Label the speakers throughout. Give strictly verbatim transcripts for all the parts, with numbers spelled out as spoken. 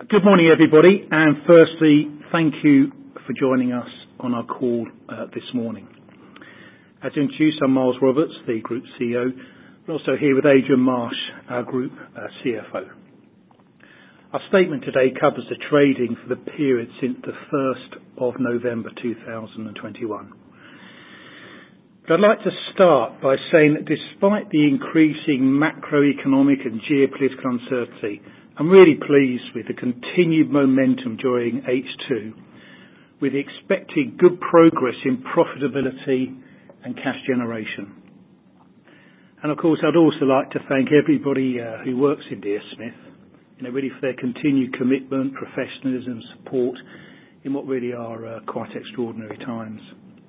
Speaker 1: Good morning, everybody, and firstly, thank you for joining us on our call uh, this morning. As introduced, I'm Miles Roberts, the Group C E O, and also here with Adrian Marsh, our Group uh, C F O. Our statement today covers the trading for the period since the first of November two thousand twenty-one. But I'd like to start by saying that despite the increasing macroeconomic and geopolitical uncertainty, I'm really pleased with the continued momentum during H two, with expected good progress in profitability and cash generation. And of course, I'd also like to thank everybody uh, who works in D S Smith, you know, really for their continued commitment, professionalism, support in what really are uh, quite extraordinary times.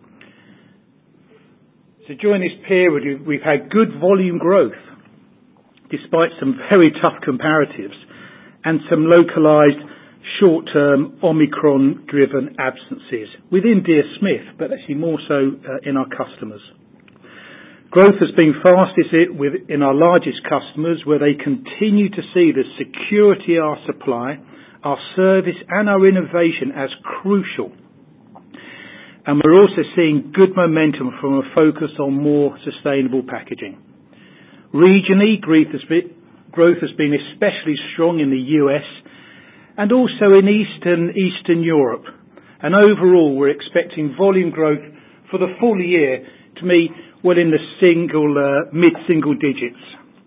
Speaker 1: So during this period, we've had good volume growth, despite some very tough comparatives and some localised short-term Omicron-driven absences within D S Smith, but actually more so uh, in our customers. Growth has been fastest in our largest customers, where they continue to see the security of our supply, our service and our innovation as crucial. And we're also seeing good momentum from a focus on more sustainable packaging. Regionally, growth has been especially strong in the U S and also in Eastern Eastern Europe. And overall, we're expecting volume growth for the full year to be well in the single, uh, mid-single digits.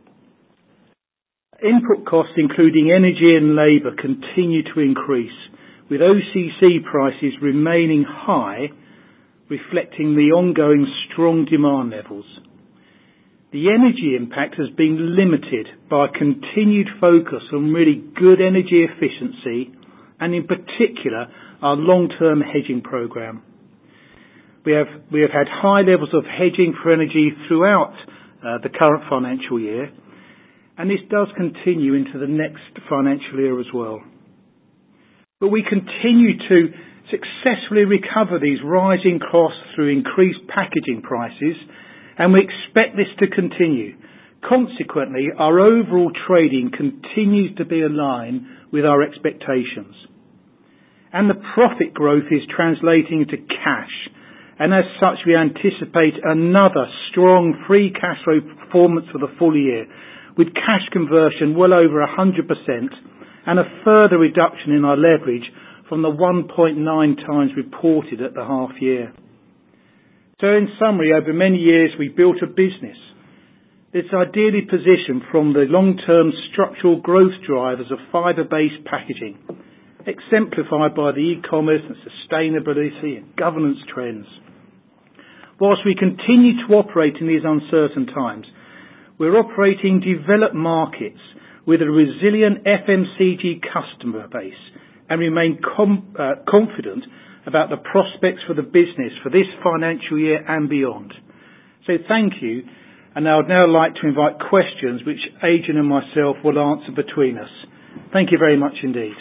Speaker 1: Input costs, including energy and labour, continue to increase, with O C C prices remaining high, reflecting the ongoing strong demand levels. The energy impact has been limited by a continued focus on really good energy efficiency and in particular our long-term hedging programme. We have, we have had high levels of hedging for energy throughout uh, the current financial year, and this does continue into the next financial year as well. But we continue to successfully recover these rising costs through increased packaging prices, and we expect this to continue. Consequently, our overall trading continues to be aligned with our expectations. And the profit growth is translating into cash, and as such we anticipate another strong free cash flow performance for the full year, with cash conversion well over one hundred percent and a further reduction in our leverage from the one point nine times reported at the half year. So in summary, over many years we built a business that's ideally positioned from the long-term structural growth drivers of fibre-based packaging, exemplified by the e-commerce and sustainability and governance trends. Whilst we continue to operate in these uncertain times, we're operating developed markets with a resilient F M C G customer base and remain com- uh, confident about the prospects for the business for this financial year and beyond. So thank you, and I would now like to invite questions which Adrian and myself will answer between us. Thank you very much indeed.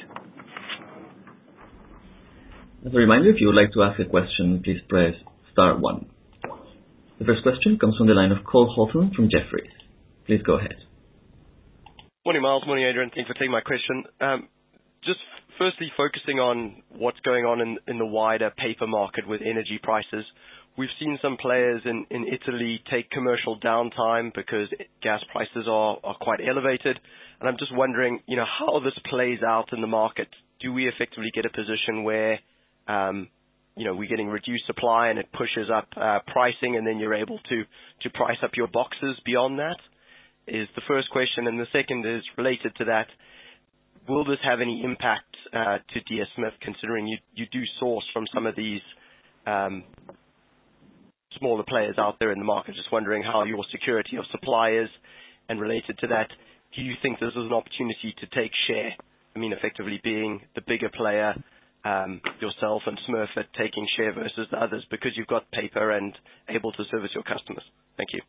Speaker 2: As a reminder, if you would like to ask a question, please press star one. The first question comes from the line of Cole Houghton from Jefferies. Please go ahead.
Speaker 3: Morning, Miles. Morning, Adrian. Thanks for taking my question. Um, just firstly, focusing on what's going on in, in the wider paper market with energy prices. We've seen some players in, in Italy take commercial downtime because gas prices are, are quite elevated. And I'm just wondering, you know, how this plays out in the market. Do we effectively get a position where, um, you know, we're getting reduced supply and it pushes up uh, pricing, and then you're able to, to price up your boxes beyond that? Is the first question. And the second is related to that. Will this have any impact uh, to D S Smith, considering you, you do source from some of these um, smaller players out there in the market? Just wondering how your security of supply is. And related to that, do you think this is an opportunity to take share? I mean, effectively being the bigger player, um, yourself and Smurfit taking share versus the others because you've got paper and able to service your customers. Thank you.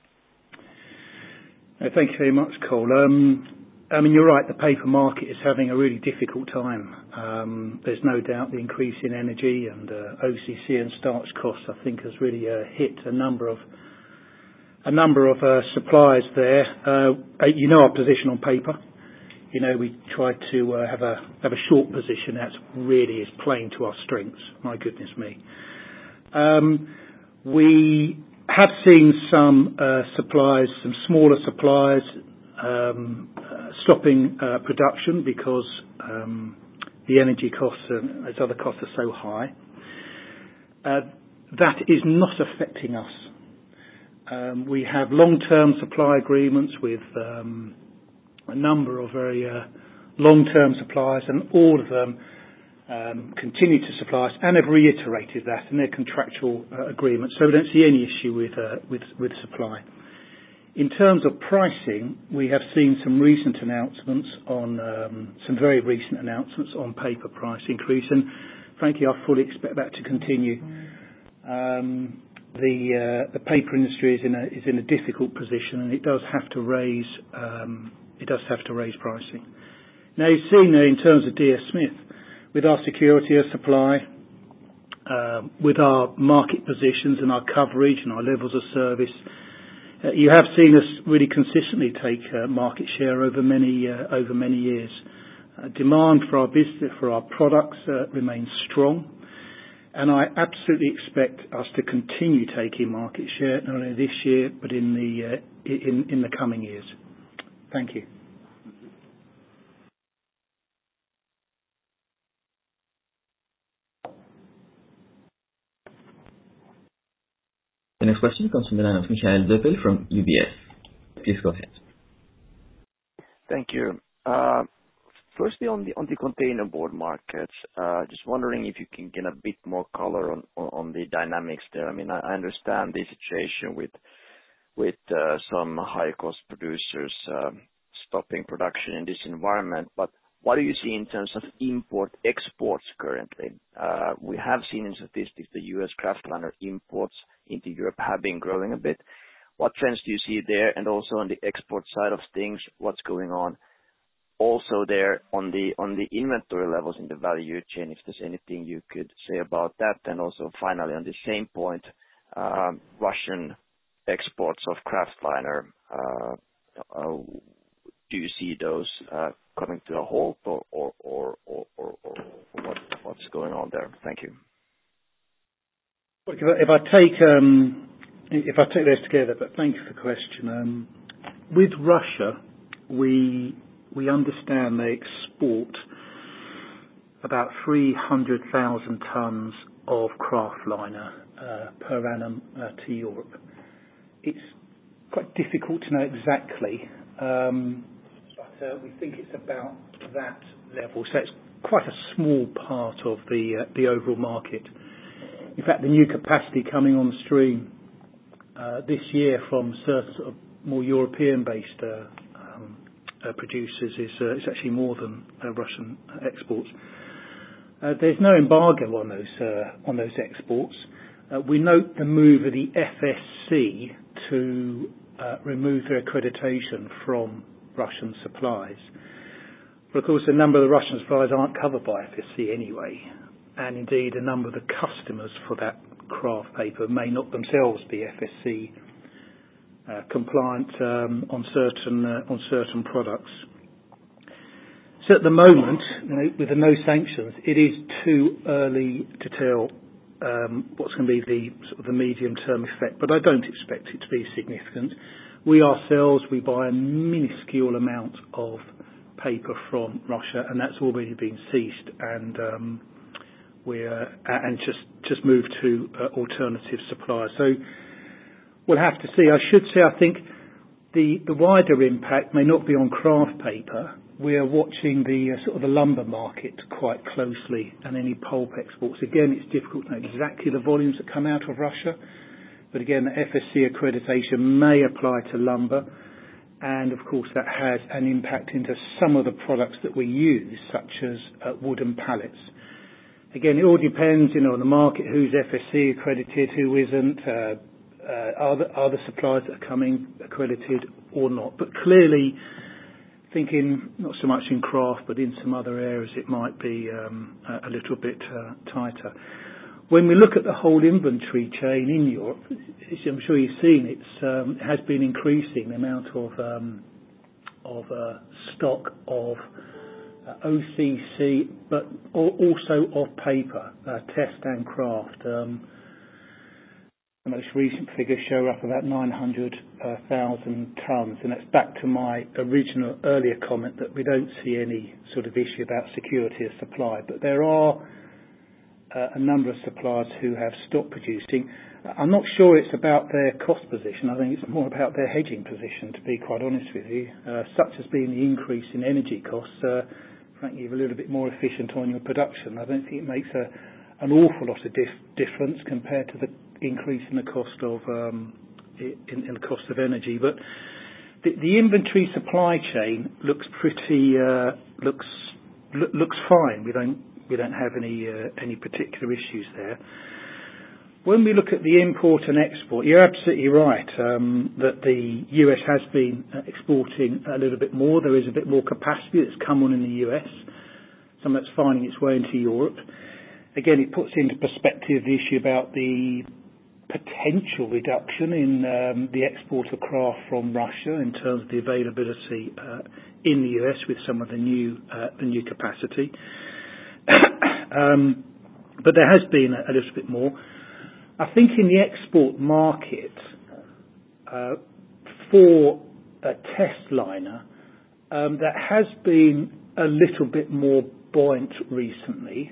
Speaker 1: Thank you very much, Cole. Um, I mean, you're right, the paper market is having a really difficult time. Um, there's no doubt the increase in energy and uh, O C C and starch costs, I think, has really uh, hit a number of a number of uh, suppliers there. Uh, you know our position on paper. you know, we try to uh, have a have a short position. That's really is playing to our strengths. My goodness me. Um, we have seen some uh, suppliers, some smaller suppliers, um, uh, stopping uh, production because um, the energy costs and those other costs are so high. Uh, that is not affecting us. Um, we have long-term supply agreements with um, a number of very uh, long-term suppliers, and all of them um, continue to supply us and have reiterated that in their contractual uh, agreements. So we don't see any issue with, uh, with with supply. In terms of pricing, we have seen some recent announcements on um, some very recent announcements on paper price increase, and frankly, I fully expect that to continue. Um, the uh, the paper industry is in a is in a difficult position, and it does have to raise um, it does have to raise pricing. Now, you've seen uh, in terms of D S Smith, with our security of supply, uh, with our market positions and our coverage and our levels of service, uh, you have seen us really consistently take uh, market share over many uh, over many years. Uh, demand for our business, for our products, uh, remains strong. And I absolutely expect us to continue taking market share, not only this year, but in the uh, in, in the coming years. Thank you.
Speaker 2: The next question comes from the line of Michael Doppel from U B S. Please go ahead.
Speaker 4: Thank you. Uh, Firstly, on the on the containerboard markets, uh, just wondering if you can get a bit more color on on the dynamics there. I mean, I understand the situation with with uh, some high-cost producers uh, stopping production in this environment, but what do you see in terms of import-exports currently? Uh, We have seen in statistics the U S kraftliner imports into Europe have been growing a bit. What trends do you see there? And also on the export side of things, what's going on? Also there on the on the inventory levels in the value chain, if there's anything you could say about that. And also finally, on the same point, um, Russian exports of kraftliner, uh, uh, do you see those uh, coming to a halt, or or or or, or, or what, what's going on there? Thank you.
Speaker 1: If I, if I take um, if I take those together, but thank you for the question. Um, with Russia, we We understand they export about three hundred thousand tons of kraftliner uh, per annum uh, to Europe. It's quite difficult to know exactly, um, but uh, we think it's about that level. So it's quite a small part of the uh, the overall market. In fact, the new capacity coming on stream uh, this year from certain sort of more European-based uh, Uh, producers is uh, it's actually more than uh, Russian exports. Uh, there's no embargo on those uh, on those exports. Uh, we note the move of the F S C to uh, remove their accreditation from Russian supplies. But of course, a number of the Russian suppliers aren't covered by F S C anyway, and indeed a number of the customers for that kraft paper may not themselves be F S C Uh, compliant um, on certain uh, on certain products. So at the moment, you know, with the no sanctions, it is too early to tell um, what's going to be the sort of the medium-term effect. But I don't expect it to be significant. We ourselves we buy a minuscule amount of paper from Russia, and that's already been ceased, and um, we're uh, and just just moved to uh, alternative suppliers. So we'll have to see. I should say, I think the, the wider impact may not be on kraft paper. We are watching the uh, sort of the lumber market quite closely, and any pulp exports. Again, it's difficult to know exactly the volumes that come out of Russia, but again, the F S C accreditation may apply to lumber, and of course that has an impact into some of the products that we use, such as uh, wooden pallets. Again, it all depends, you know, on the market, who's F S C accredited, who isn't. Uh, Uh, are, the, are the suppliers that are coming accredited or not? But clearly, thinking not so much in kraft, but in some other areas, it might be um, a, a little bit uh, tighter. When we look at the whole inventory chain in Europe, as I'm sure you've seen, it's, um, it has been increasing the amount of um, of uh, stock of uh, O C C, but also of paper, uh, test and craft. Um, the most recent figures show up about nine hundred thousand tonnes, and that's back to my original earlier comment that we don't see any sort of issue about security of supply. But there are uh, a number of suppliers who have stopped producing. I'm not sure it's about their cost position. I think it's more about their hedging position, to be quite honest with you. Uh, such has been the increase in energy costs. Uh, frankly, you're a little bit more efficient on your production. I don't think it makes a, an awful lot of dif- difference compared to the increase in the cost of um, in, in the cost of energy. But the, the inventory supply chain looks pretty uh, looks lo- looks fine. We don't we don't have any uh, any particular issues there. When we look at the import and export, you're absolutely right um, that the U S has been exporting a little bit more. There is a bit more capacity that's come on in the U S. Some that's finding its way into Europe. Again, it puts into perspective the issue about the potential reduction in um, the export of craft from Russia in terms of the availability uh, in the U S with some of the new uh, the new capacity. um, but there has been a, a little bit more. I think in the export market, uh, for a test liner, um, that has been a little bit more buoyant recently.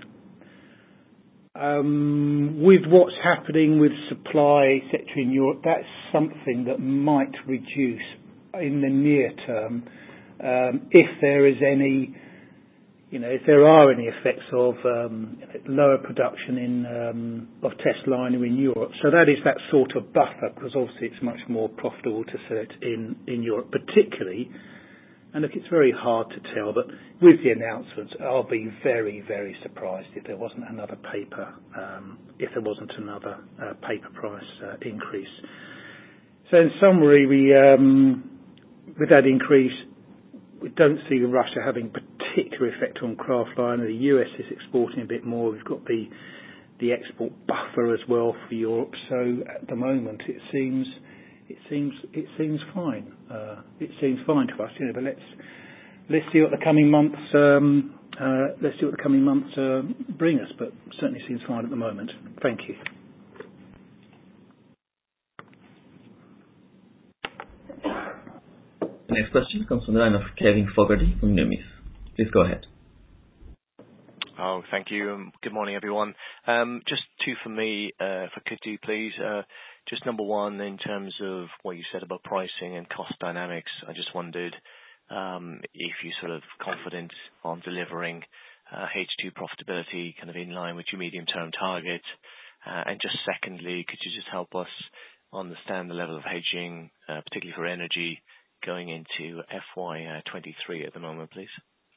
Speaker 1: Um, with what's happening with supply, et cetera, in Europe, that's something that might reduce in the near term um, if there is any. You know, if there are any effects of um, lower production in um, of test liner in Europe. So that is that sort of buffer, because obviously it's much more profitable to sell it in, in Europe, particularly. And look, it's very hard to tell, but with the announcements, I'll be very, very surprised if there wasn't another paper, um, if there wasn't another uh, paper price uh, increase. So in summary, we um, with that increase, we don't see Russia having particular effect on kraftliner. The U S is exporting a bit more. We've got the the export buffer as well for Europe. So at the moment, it seems it seems it seems fine. Uh, it seems fine to us, you know. But let's let's see what the coming months um, uh, let's see what the coming months uh, bring us. But certainly seems fine at the moment. Thank you.
Speaker 2: The next question comes from the line of Kevin Fogarty from Numis. Please go ahead.
Speaker 5: Oh, thank you. Um, good morning, everyone. Um, just two for me, uh, if I could do, please. Uh, just number one, in terms of what you said about pricing and cost dynamics, I just wondered um, if you're sort of confident on delivering uh, H two profitability kind of in line with your medium-term target. Uh, and just secondly, could you just help us understand the level of hedging, uh, particularly for energy, going into F Y twenty-three at the moment, please?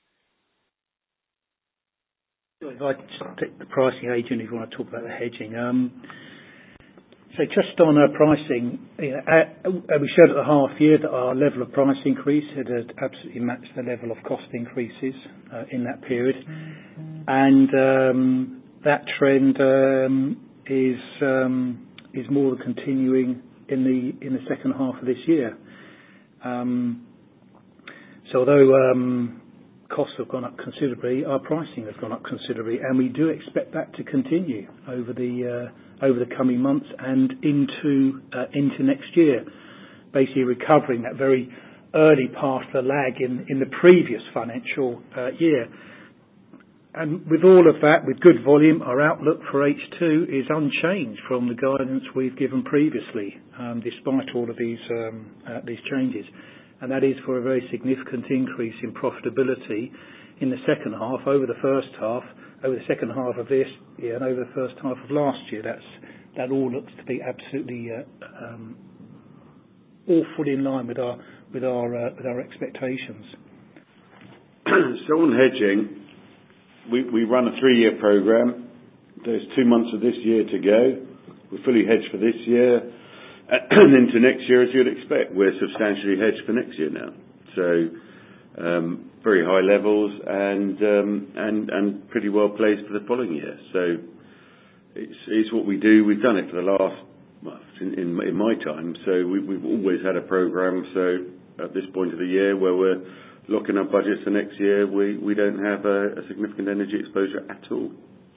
Speaker 1: If I just take the pricing agent, if you want to talk about the hedging. Um, so just on uh, pricing, you know, uh, we showed at the half year that our level of price increase had uh, absolutely matched the level of cost increases uh, in that period. And um, that trend um, is um, is more than continuing in the in the second half of this year. Um, so although um, costs have gone up considerably, our pricing has gone up considerably, and we do expect that to continue over the uh, over the coming months and into uh, into next year. Basically, recovering that very early part of the lag in, in the previous financial uh, year. And with all of that, with good volume, our outlook for H two is unchanged from the guidance we've given previously, um, despite all of these um, uh, these changes. And that is for a very significant increase in profitability in the second half over the first half, over the second half of this year, and over the first half of last year. That's that all looks to be absolutely uh, um, all fully in line with our with our uh, with our expectations.
Speaker 6: So on hedging. We, we run a three-year program. There's two months of this year to go. We're fully hedged for this year. And into next year, as you'd expect, we're substantially hedged for next year now. So um, very high levels and, um, and and pretty well placed for the following year. So it's, it's what we do. We've done it for the last, well, in, in, in my time. So we, we've always had a program. So at this point of the year, where we're locking our budgets for next year, we, we don't have a, a significant energy exposure at all.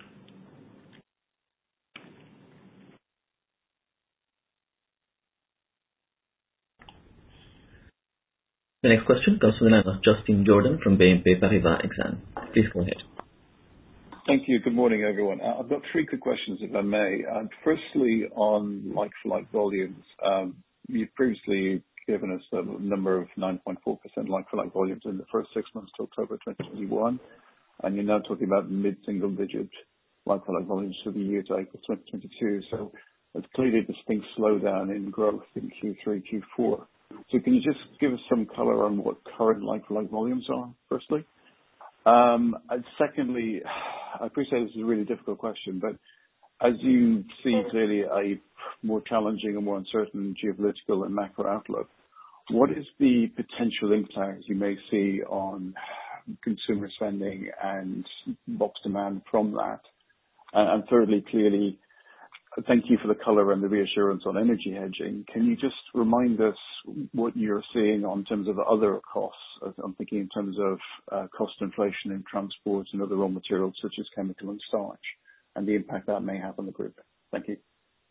Speaker 2: The next question comes from the line of Justin Jordan from B N P Paribas Exane. Please go ahead.
Speaker 7: Thank you. Good morning, everyone. Uh, I've got three quick questions, if I may. Uh, firstly, on like-for-like volumes. Um, you've previously given us a number of nine point four percent like-for-like volumes in the first six months to October twenty twenty-one, and you're now talking about mid-single digit like-for-like volumes for the year to April twenty twenty-two. So it's clearly a distinct slowdown in growth in Q three, Q four. So can you just give us some color on what current like-for-like volumes are, firstly? Um, and secondly, I appreciate this is a really difficult question, but as you see clearly a more challenging and more uncertain geopolitical and macro outlook, what is the potential impact you may see on consumer spending and box demand from that? And, and thirdly, clearly, thank you for the color and the reassurance on energy hedging. Can you just remind us what you're seeing on terms of other costs? I'm thinking in terms of uh, cost inflation in transport and other raw materials such as chemical and starch, and the impact that may have on the group. Thank you.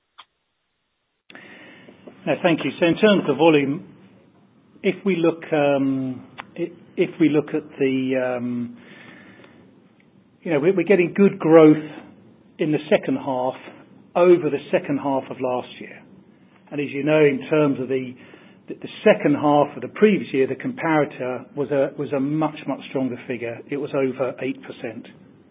Speaker 1: No, thank you. So in terms of volume, if we look, um, if we look at the, um, you know, we're getting good growth in the second half over the second half of last year. And as you know, in terms of the the second half of the previous year, the comparator was a was a much, much stronger figure. It was over eight percent.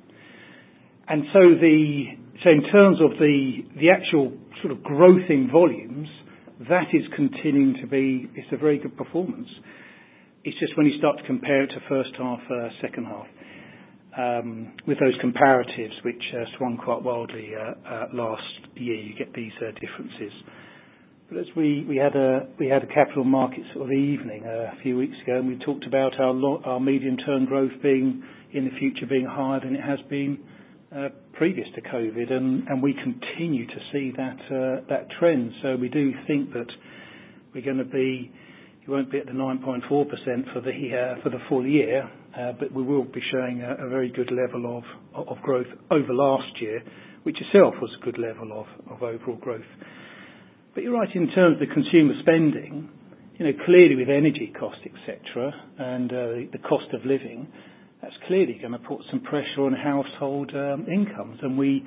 Speaker 1: And so the so in terms of the the actual sort of growth in volumes, that is continuing to be, it's a very good performance. It's just when you start to compare it to first half, uh, second half, Um, with those comparatives, which uh, swung quite wildly uh, uh, last year, you get these uh, differences. But as we, we had a we had a capital market sort of evening uh, a few weeks ago, and we talked about our lo- our medium term growth being in the future being higher than it has been uh, previous to COVID, and, and we continue to see that uh, that trend. So we do think that we're going to be. You won't be at the nine point four percent for the uh, for the full year, uh, but we will be showing a, a very good level of of growth over last year, which itself was a good level of, of overall growth. But you're right in terms of the consumer spending. You know, clearly with energy costs, et cetera, and uh, the cost of living, that's clearly going to put some pressure on household um, incomes, and we.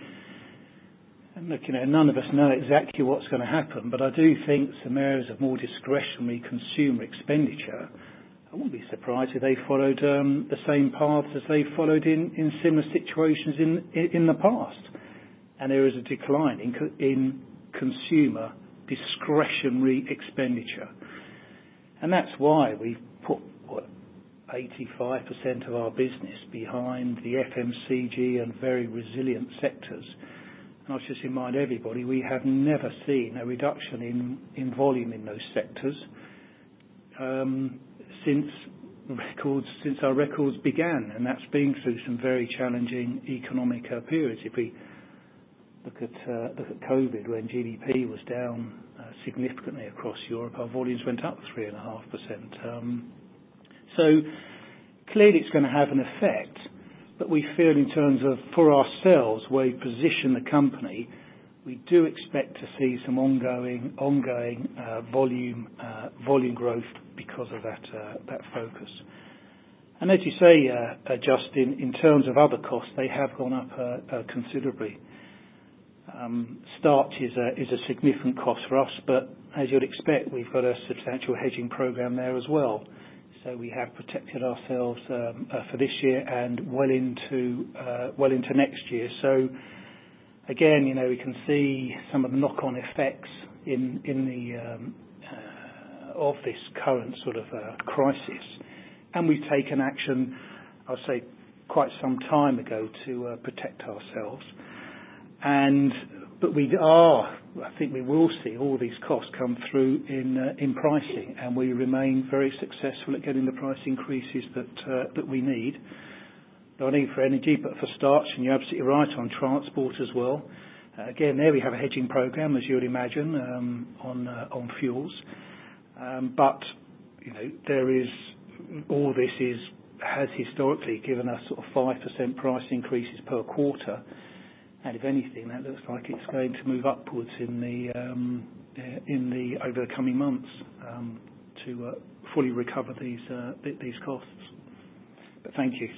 Speaker 1: And look, you know, none of us know exactly what's going to happen, but I do think some areas of more discretionary consumer expenditure, I wouldn't be surprised if they followed um, the same paths as they followed in, in similar situations in, in in the past. And there is a decline in, in consumer discretionary expenditure. And that's why we've put, what, eighty-five percent of our business behind the F M C G and very resilient sectors. And I'll just remind everybody, we have never seen a reduction in, in volume in those sectors um, since records since our records began, and that's been through some very challenging economic uh, periods. If we look at uh, look at COVID, when G D P was down uh, significantly across Europe, our volumes went up three and a half percent. Um, so clearly, it's going to have an effect. But we feel in terms of, for ourselves, where we position the company, we do expect to see some ongoing ongoing uh, volume uh, volume growth because of that uh, that focus. And as you say, uh, uh, Justin, in terms of other costs, they have gone up uh, uh, considerably. Um, starch is a, is a significant cost for us, but as you'd expect, we've got a substantial hedging program there as well. So we have protected ourselves um, uh, for this year and well into uh, well into next year. So again, you know, we can see some of the knock-on effects in in the um, uh, of this current sort of uh, crisis, and we've taken action, I'll say, quite some time ago to uh, protect ourselves. And but we are, I think we will see all these costs come through in uh, in pricing, and we remain very successful at getting the price increases that uh, that we need, not only for energy but for starch. And you're absolutely right on transport as well. Uh, again, there we have a hedging program, as you would imagine, um, on uh, on fuels. Um, but you know, there is all this is has historically given us sort of five percent price increases per quarter, and if anything, that looks like it's going to move upwards in the um, in the over the coming months um, to uh, fully recover these uh, these costs. But thank you.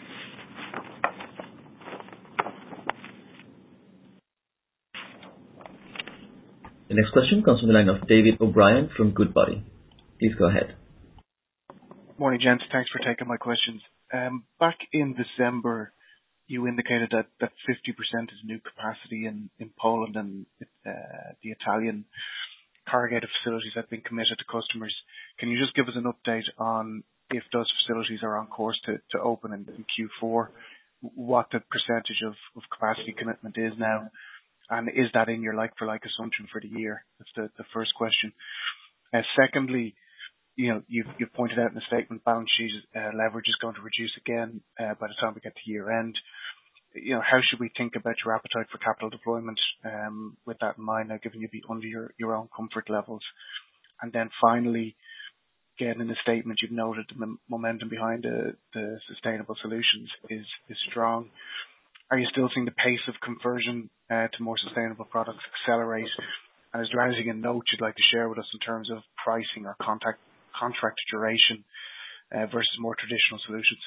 Speaker 2: The next question comes from the line of David O'Brien from Goodbody. Please go ahead.
Speaker 8: Morning, gents. Thanks for taking my questions. Um, back in December, you indicated that, that fifty percent is new capacity in, in Poland, and uh, the Italian corrugated facilities have been committed to customers. Can you just give us an update on if those facilities are on course to, to open in, in Q four, what the percentage of, of capacity commitment is now, and is that in your like-for-like assumption for the year? That's the, the first question. Uh, secondly, you know, you've, you've pointed out in the statement balance sheet uh, leverage is going to reduce again uh, by the time we get to year end. You know, how should we think about your appetite for capital deployment um, with that in mind, now given you be under your, your own comfort levels? And then finally, again, in the statement, you've noted the m- momentum behind the, the sustainable solutions is, is strong. Are you still seeing the pace of conversion uh, to more sustainable products accelerate? And is there anything in note you'd like to share with us in terms of pricing or contact contract duration uh, versus more traditional solutions?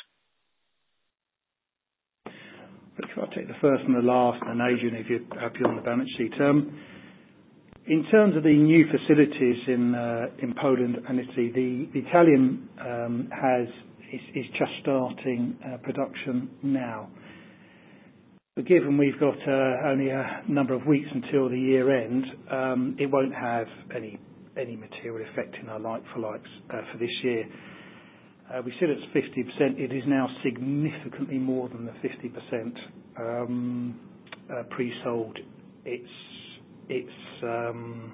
Speaker 1: If I take the first and the last, and Adrian, if you're happy on the balance sheet. Um, in terms of the new facilities in uh, in Poland and Italy, the, the Italian um, has is, is just starting uh, production now. But given we've got uh, only a number of weeks until the year end, um, it won't have any any material effect in our like-for-likes uh, for this year. Uh, we said it's fifty percent. It is now significantly more than the fifty percent um, uh, pre-sold. It's, it's um,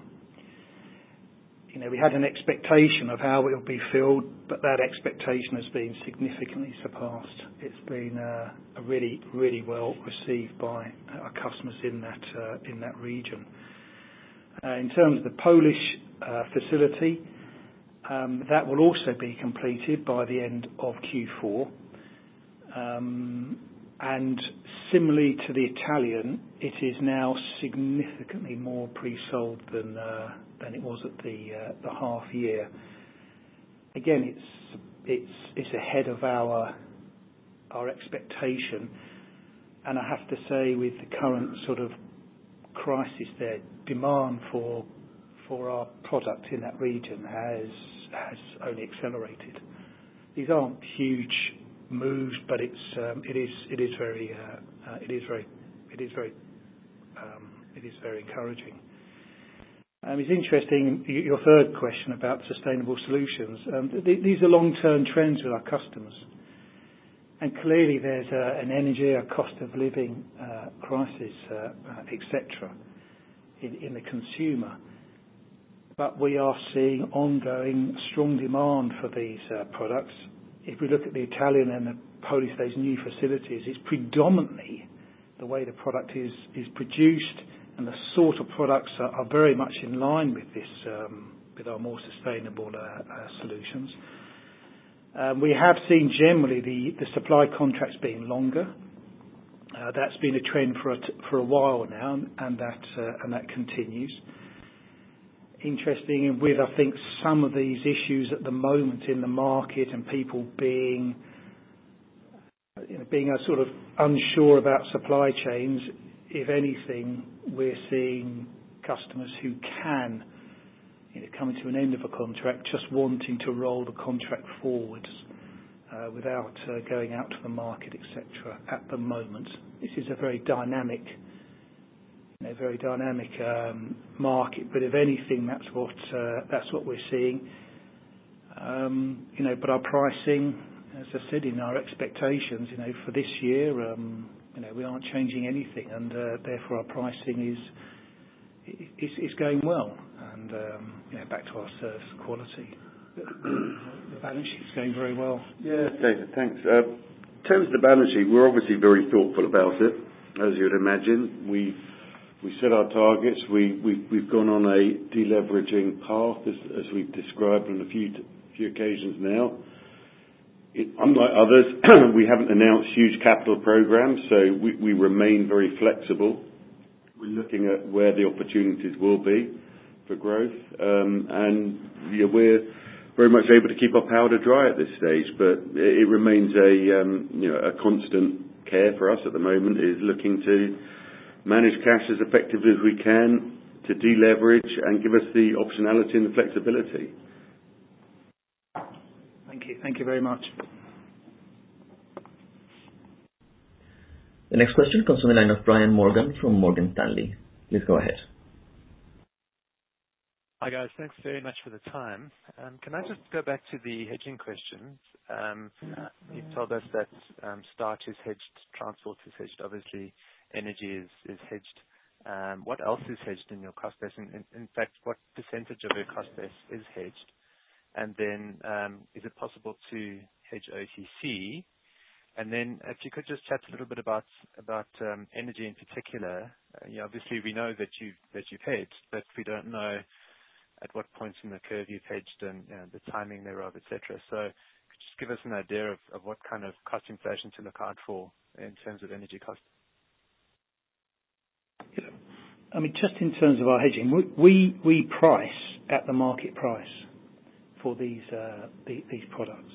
Speaker 1: you know, we had an expectation of how it would be filled, but that expectation has been significantly surpassed. It's been uh, a really, really well received by our customers in that uh, in that region. Uh, in terms of the Polish uh, facility, um, that will also be completed by the end of Q four. Um, and similarly to the Italian, it is now significantly more pre-sold than uh, than it was at the uh, the half year. Again, it's it's it's ahead of our our expectation, and I have to say, with the current sort of crisis there, demand for for our product in that region has has only accelerated. These aren't huge moves, but it's um, it is it is very uh, uh, it is very it is very um, it is very encouraging. Um, it's interesting your third question about sustainable solutions. Um, th- these are long-term trends with our customers, and clearly there's a, an energy, a cost of living uh, crisis, uh, uh, et cetera, in, in the consumer. But we are seeing ongoing strong demand for these uh, products. If we look at the Italian and the Polish, those new facilities, it's predominantly the way the product is, is produced, and the sort of products are, are very much in line with this, um, with our more sustainable uh, uh, solutions. Um, we have seen generally the, the supply contracts being longer. Uh, that's been a trend for a, t- for a while now, and that uh, and that continues. Interesting, and with I think some of these issues at the moment in the market, and people being you know, being a sort of unsure about supply chains. If anything, we're seeing customers who can, you know, coming to an end of a contract, just wanting to roll the contract forwards uh, without uh, going out to the market, et cetera. At the moment, this is a very dynamic, you know, very dynamic um, market. But if anything, that's what uh, that's what we're seeing. Um, you know, but our pricing, as I said, in our expectations, you know, for this year. Um, You know, we aren't changing anything, and uh, therefore our pricing is is, is going well. And um, you know, back to our service quality, the balance sheet's going very well.
Speaker 6: Yeah, David, thanks. Uh, in terms of the balance sheet, we're obviously very thoughtful about it, as you would imagine. We we set our targets. We we we've gone on a deleveraging path, as, as we've described on a few few occasions now. It, unlike others, we haven't announced huge capital programs, so we, we remain very flexible. We're looking at where the opportunities will be for growth, um, and yeah, we're very much able to keep our powder dry at this stage. But it, it remains a um, you know a constant care for us at the moment, is looking to manage cash as effectively as we can, to deleverage and give us the optionality and the flexibility.
Speaker 1: Thank you. Thank you very much.
Speaker 2: The next question comes from the line of Brian Morgan from Morgan Stanley. Please go ahead.
Speaker 9: Hi, guys. Thanks very much for the time. Um, can I just go back to the hedging questions? Um, you've told us that um, starch is hedged, transport is hedged, obviously energy is, is hedged. Um, what else is hedged in your cost base? In, in, in fact, what percentage of your cost base is hedged? And then, um, is it possible to hedge O T C? And then, if you could just chat a little bit about about um, energy in particular. Uh, you know, obviously, we know that you that you've hedged, but we don't know at what points in the curve you've hedged and you know, the timing thereof, et cetera. So, could you just give us an idea of, of what kind of cost inflation to look out for in terms of energy costs?
Speaker 1: I mean, just in terms of our hedging, we we, we price at the market price for these uh, the, these products.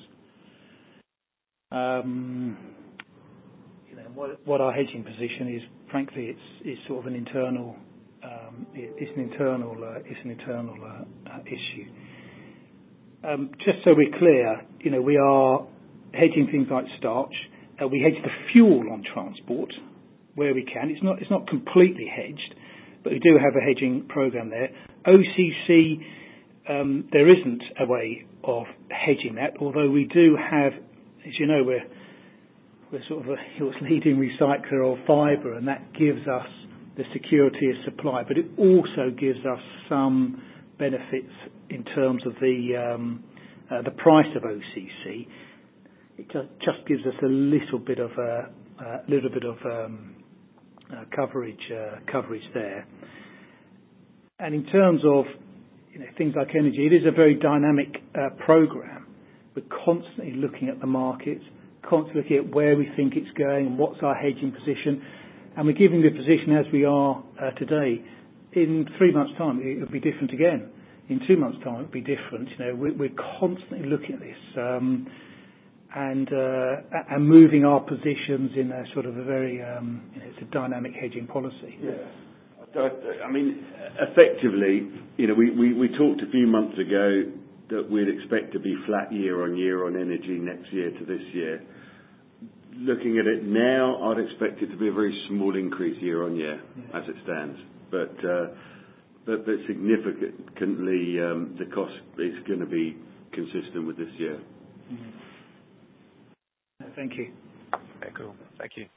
Speaker 1: Um, you know, what, what our hedging position is, frankly, it's it's sort of an internal um, it, it's an internal uh, it's an internal uh, uh, issue. Um, just so we're clear, you know, we are hedging things like starch. Uh, we hedge the fuel on transport where we can. It's not it's not completely hedged, but we do have a hedging program there. O C C, um, there isn't a way of hedging that, although we do have, as you know, we're we're sort of a leading recycler of fibre, and that gives us the security of supply. But it also gives us some benefits in terms of the um, uh, the price of O C C. It just gives us a little bit of a, a little bit of um, uh, coverage uh, coverage there. And in terms of you know things like energy, it is a very dynamic uh, program. We're constantly looking at the markets, constantly looking at where we think it's going and what's our hedging position, and we're giving the position as we are uh, today. In three months' time, it'll be different again. In two months' time, it'll be different. You know, we're, we're constantly looking at this um, and uh, and moving our positions in a sort of a very um, you know, it's a dynamic hedging policy.
Speaker 6: Yeah. I mean, effectively, you know, we, we, we talked a few months ago that we'd expect to be flat year on year on energy next year to this year. Looking at it now, I'd expect it to be a very small increase year on year yeah. as it stands. But uh, but, but significantly, um, the cost is going to be consistent with this year.
Speaker 1: Mm-hmm. Thank you.
Speaker 9: Okay, cool. Thank you.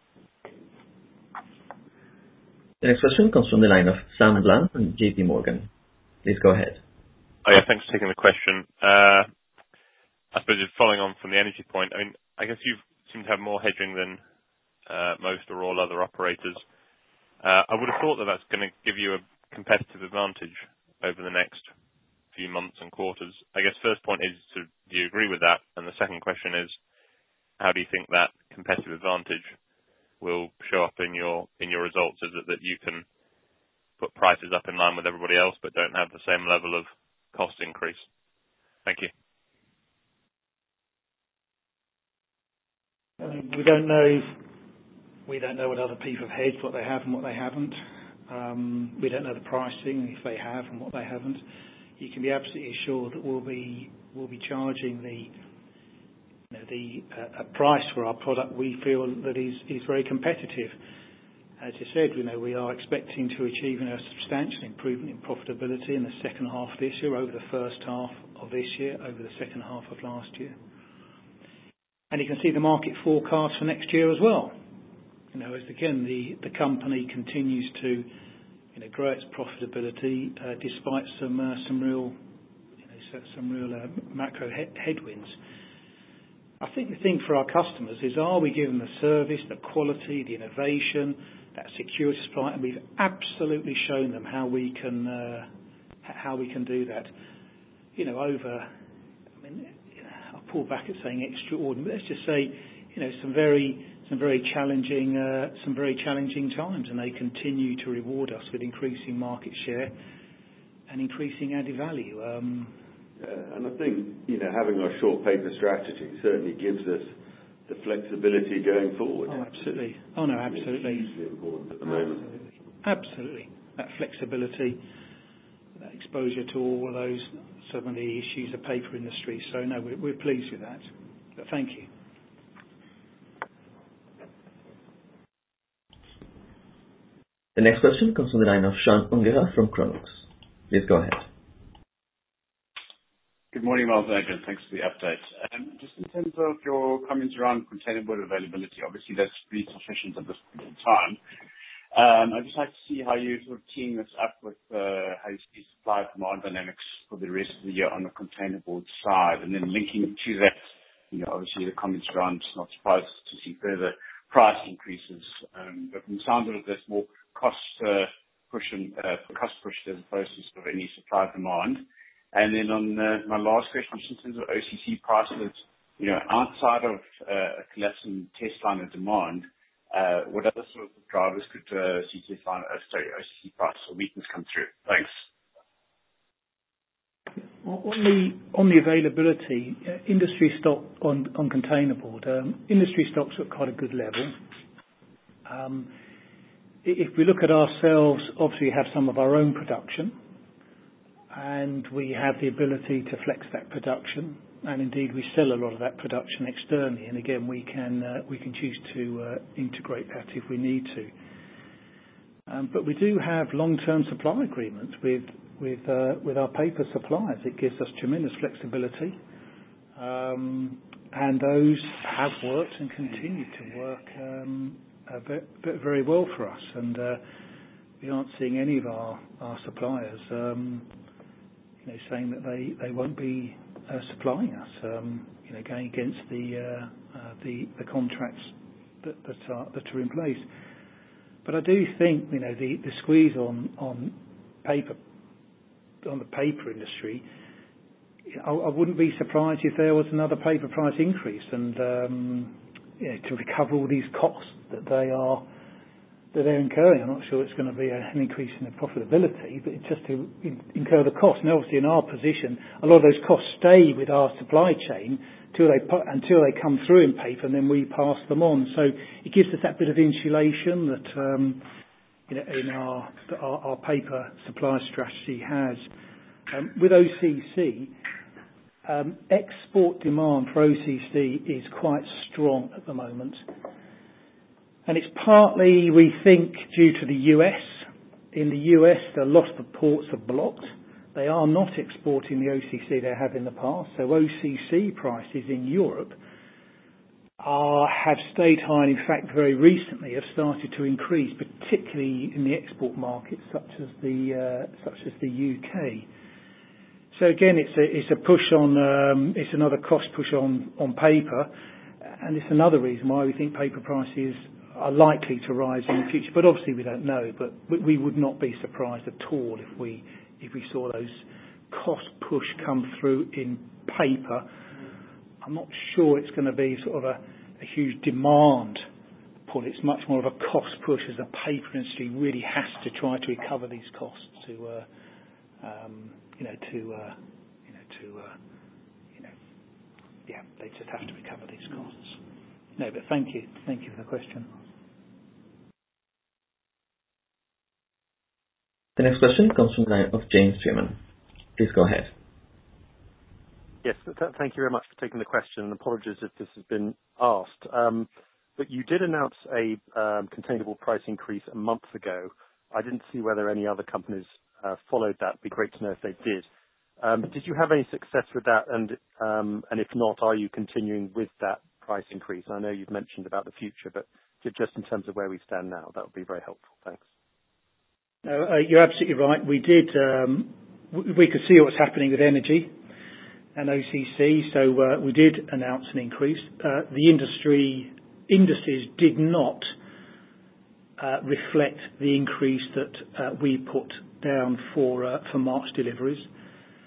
Speaker 2: The next question comes from the line of Sam Bland from J P Morgan. Please go ahead.
Speaker 10: Oh yeah, thanks for taking the question. Uh, I suppose just following on from the energy point, I mean, I guess you seem to have more hedging than uh, most or all other operators. Uh, I would have thought that that's going to give you a competitive advantage over the next few months and quarters. I guess first point is, to, do you agree with that? And the second question is, how do you think that competitive advantage will show up in your in your results? Is it that you can put prices up in line with everybody else but don't have the same level of cost increase? Thank you.
Speaker 1: I mean, we don't know. We don't know what other people have hedged, what they have and what they haven't. Um, we don't know the pricing, if they have and what they haven't. You can be absolutely sure that we'll be we'll be charging the you know, the uh, a price for our product we feel that is is very competitive. As you said, you know, we are expecting to achieve you know, a substantial improvement in profitability in the second half of this year over the first half of this year, over the second half of last year. And you can see the market forecast for next year as well. You know, as again, the, the company continues to you know, grow its profitability uh, despite some uh, some real you know, some real uh, macro he- headwinds. I think the thing for our customers is, are we giving the service, the quality, the innovation, that security supply? And we've absolutely shown them how we can uh, how we can do that. You know, over I mean, I'll pull back at saying extraordinary, but let's just say, you know, some very some very challenging uh, some very challenging times, and they continue to reward us with increasing market share and increasing added value. Um,
Speaker 6: uh, and I think, you know, having our short paper strategy certainly gives us the flexibility going forward.
Speaker 1: Oh, absolutely. Oh, no, absolutely.
Speaker 6: It's hugely important at the moment.
Speaker 1: Absolutely. Absolutely. That flexibility, that exposure to all of those, some of the issues of paper industry. So, no, we're, we're pleased with that. But thank you.
Speaker 2: The next question comes from the line of Sean Ungerer from Chronux. Please go ahead.
Speaker 11: Good morning, Miles and Adrian. Thanks for the update. Um, just in terms of your comments around containerboard availability, obviously that's pretty sufficient at this point in time. Um, I'd just like to see how you sort of teeing this up with uh, how you see supply demand dynamics for the rest of the year on the containerboard side, and then linking to that, you know, obviously the comments around not surprised to see further price increases, um, but from the sound of it, there's more cost uh, push and uh, cost push as opposed to sort of any supply demand. And then on uh, my last question, just in terms of O C C prices, you know, outside of uh, a collapsing testliner demand, uh, what other sort of drivers could uh, see testliner, uh, sorry, O C C price or weakness come through? Thanks.
Speaker 1: On the on the availability, uh, industry stock on on containerboard, um, industry stocks at quite a good level. Um, if we look at ourselves, obviously we have some of our own production, and we have the ability to flex that production, and indeed we sell a lot of that production externally, and again we can uh, we can choose to uh, integrate that if we need to. Um, but we do have long-term supply agreements with with uh, with our paper suppliers. It gives us tremendous flexibility, um, and those have worked and continue to work um, uh, very, very well for us. And uh, we aren't seeing any of our our suppliers, um, you know, saying that they, they won't be uh, supplying us, um, you know, going against the uh, uh, the the contracts that that are that are in place. But I do think, you know, the, the squeeze on on paper on the paper industry, I, I wouldn't be surprised if there was another paper price increase, and um, you know, to recover all these costs that they are that they're incurring. I'm not sure it's going to be a, an increase in the profitability, but it's just to in, incur the cost. And obviously, in our position, a lot of those costs stay with our supply chain until they put, until they come through in paper, and then we pass them on. So it gives us that bit of insulation that um, you know, in our, our our paper supply strategy has. Um, with O C C, um, export demand for O C C is quite strong at the moment. And it's partly, we think, due to the U S. In the U S, a lot of the ports are blocked. They are not exporting the O C C they have in the past. So O C C prices in Europe are, have stayed high, and in fact, very recently have started to increase, particularly in the export markets such as the uh, such as the U K. So again, it's a it's a push on um, it's another cost push on on paper, and it's another reason why we think paper prices are likely to rise in the future. But obviously we don't know, but we would not be surprised at all if we if we saw those cost push come through in paper. I'm not sure it's going to be sort of a, a huge demand pull. It's much more of a cost push, as the paper industry really has to try to recover these costs to uh, um, you know to uh, you know to uh, you know yeah they just have to recover these costs. No, but thank you, thank you for the question.
Speaker 2: The next question comes from the line of James Freeman. Please go ahead.
Speaker 12: Yes, th- thank you very much for taking the question, and apologies if this has been asked. Um, but you did announce a um, containerboard price increase a month ago. I didn't see whether any other companies uh, followed that. It'd be great to know if they did. Um, did you have any success with that? And um, and if not, are you continuing with that price increase? I know you've mentioned about the future, but just in terms of where we stand now, that would be very helpful. Thanks.
Speaker 1: No, uh, you're absolutely right. We did. Um, we could see what's happening with energy and O C C, so uh, we did announce an increase. Uh, the industry indices did not uh, reflect the increase that uh, we put down for uh, for March deliveries.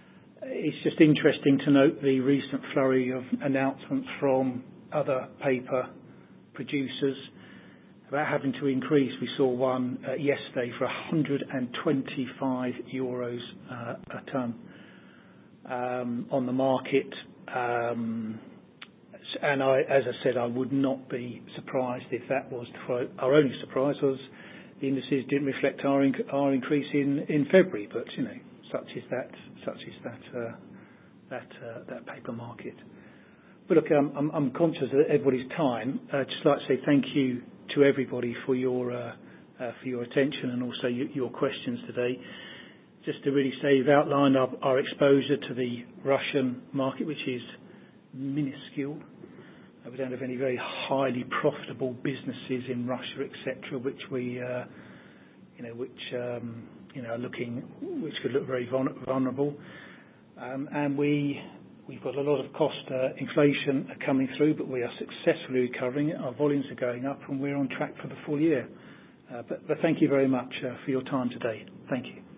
Speaker 1: it's just interesting to note the recent flurry of announcements from other paper producers about having to increase. We saw one uh, yesterday for one hundred twenty-five euros uh, a tonne um, on the market. Um, and I, as I said, I would not be surprised if that was the quote. Our only surprise was the indices didn't reflect our inc- our increase in, in February. But you know, such is that such is that uh, that uh, that paper market. But look, um, I'm, I'm conscious of everybody's time. I'd uh, just like to say thank you to everybody for your uh, uh, for your attention and also your, your questions today. Just to really say, you've outlined our, our exposure to the Russian market, which is minuscule. Uh, we don't have any very highly profitable businesses in Russia, et cetera, which we, uh, you know, which um, you know, are looking, which could look very vulnerable. Um, and we. We've got a lot of cost uh, inflation coming through, but we are successfully recovering it. Our volumes are going up, and we're on track for the full year. Uh, but, but thank you very much uh, for your time today. Thank you.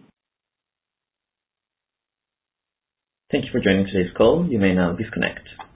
Speaker 2: Thank you for joining today's call. You may now disconnect.